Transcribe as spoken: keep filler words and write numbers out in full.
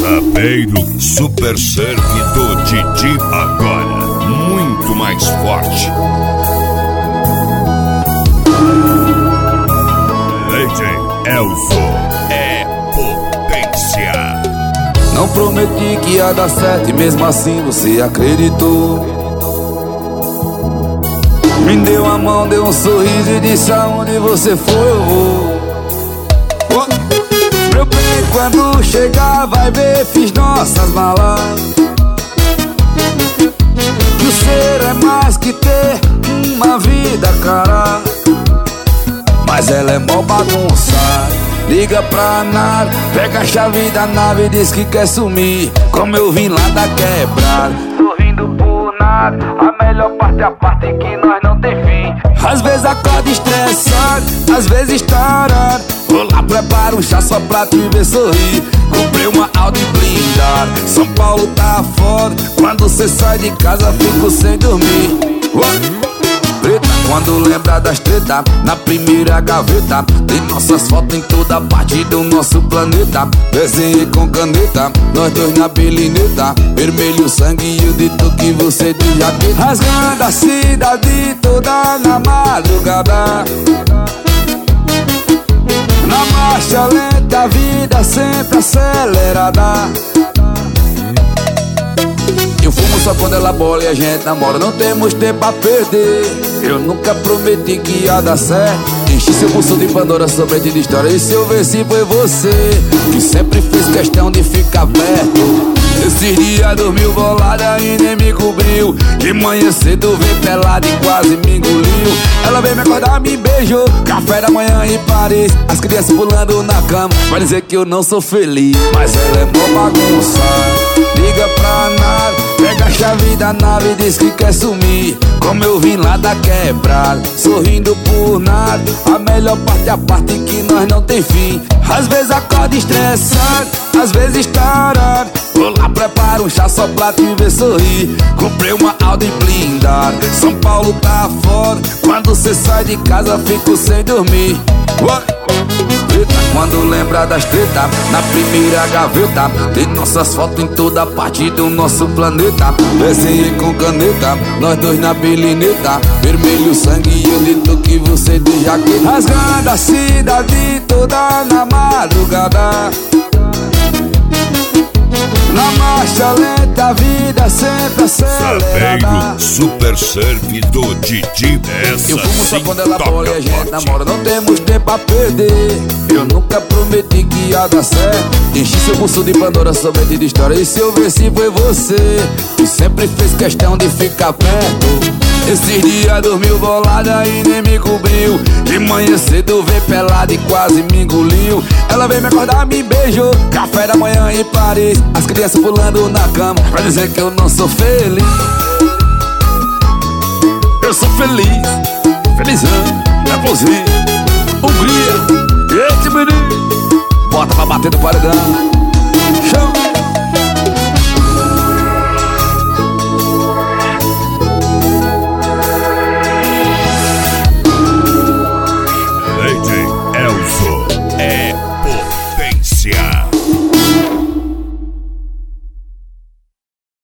Sapeiro Super Surf do Didi, agora muito mais forte. D J Elzo é potência. Não prometi que ia dar certo e mesmo assim você acreditou. Me deu a mão, deu um sorriso e disse: aonde você foi eu vou. Meu bem, quando chegar vai ver, fiz nossas malas. Que o ser é mais que ter uma vida, cara. Mas ela é mó bagunçada. Liga pra nada, pega a chave da nave e diz que quer sumir. Como eu vim lá da quebrada, sorrindo por nada. A melhor parte é a parte que nós não tem fim. Às vezes acordo estressado, às vezes tarado. Vou lá, preparo um chá só pra te ver sorrir. Comprei uma Audi blindada. São Paulo tá foda. Quando cê sai de casa fico sem dormir. Preta, quando lembra das treta, na primeira gaveta tem nossas fotos em toda parte do nosso planeta. Desenhei com caneta, nós dois na belineta. Vermelho sangue e o dito que você de jaqueta. Rasgando a cidade toda na madrugada. Na marcha lenta, a vida sempre acelerada. Eu fumo só quando ela bola e a gente namora. Não temos tempo a perder. Eu nunca prometi que ia dar certo. Enchi seu bolso de Pandora, somente de história. E se eu ver se foi você que sempre fez questão de ficar perto. Esses dias dormiu bolada e nem me cobriu. De manhã cedo veio pelada e quase me engoliu. Ela veio me acordar, me beijou. Café da manhã em Paris. As crianças pulando na cama. Vai dizer que eu não sou feliz, mas ela é mó bagunçada. Liga pra nada, pega a chave da nave e diz que quer sumir. Como eu vim lá da quebrada, sorrindo por nada. A melhor parte é a parte que nós não tem fim. Às vezes acordo estressado, às vezes tarado. Vou lá, preparo um chá só pra te ver sorrir. Comprei uma Audi blindada. São Paulo tá foda. Quando cê sai de casa fico sem dormir. Preta, quando lembra das treta, na primeira gaveta tem nossas fotos em toda parte do nosso planeta. Desenhei com caneta, nós dois na belineta. Vermelho sangue e eu dito que você de jaqueta. Rasgando a cidade toda na madrugada. Na marcha lenta, a vida sempre acelerada. Sapeiro Super Surf do Didi, essa eu fumo só sim quando ela bola e a gente forte. namora. Não temos tempo a perder. Eu nunca prometi que ia dar certo. Enchi seu bolso de Pandora, somente de história. E se eu ver se foi você que sempre fez questão de ficar perto. Esses dias dormiu bolada e nem me cobriu. De manhã cedo veio pelada e quase me engoliu. Ela veio me acordar, me beijou. Café da manhã em Paris. As crianças pulando na cama. Pra dizer que eu não sou feliz. Eu sou feliz, felizão, nervosinho, Hungria. Esse menino bota pra bater no paredão.